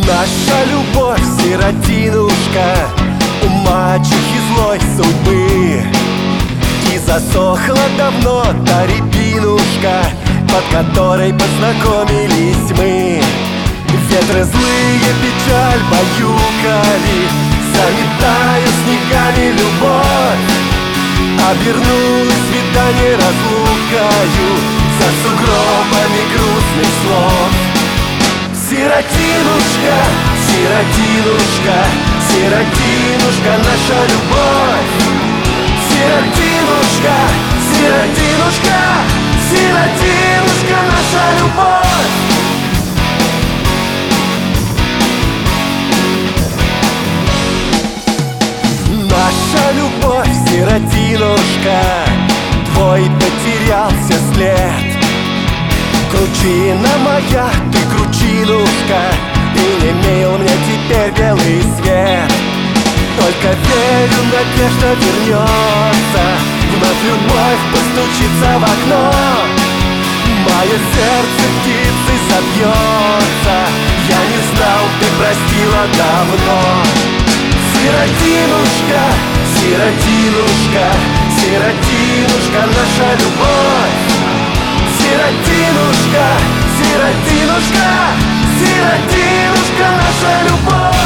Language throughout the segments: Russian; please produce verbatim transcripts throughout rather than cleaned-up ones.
Наша любовь, сиротинушка, у мачехи злой судьбы. И засохла давно та рябинушка, под которой познакомились мы. Ветры злые печаль баюкали, заметая снегами любовь. Обернулось свидание разлукою за сугробами грустных слов. Сиротинушка, сиротинушка, сиротинушка, наша любовь. Сиротинушка, сиротинушка, сиротинушка, наша любовь. Наша любовь, сиротинушка, твой потерялся след. Кручина моя, ты кручинушка, и не мил мне теперь белый свет. Только верю, надежда вернется, вновь любовь постучится в окно. Мое сердце птицей забьется, я не знал, ты простила давно. Сиротинушка, сиротинушка, сиротинушка, наша любовь. Сиротинушка, сиротинушка, сиротинушка, наша любовь.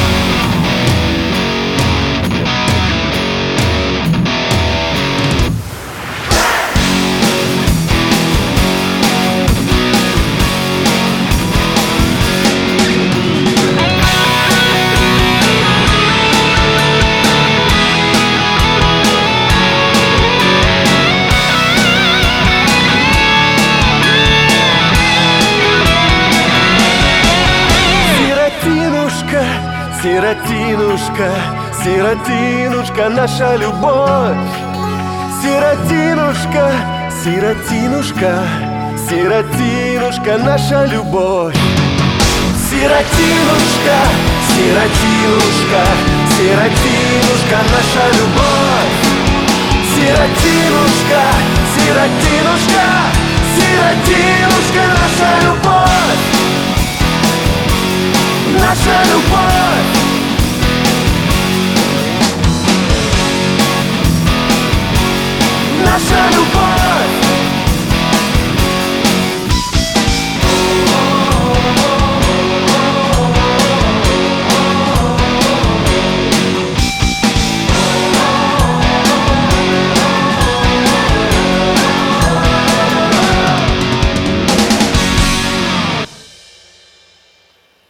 Сиротинушка, сиротинушка, наша любовь. Сиротинушка, сиротинушка, сиротинушка, наша любовь. Сиротинушка, сиротинушка, сиротинушка, наша любовь. Сиротинушка, сиротинушка, сиротинушка, наша любовь. Наша любовь. Наша любовь.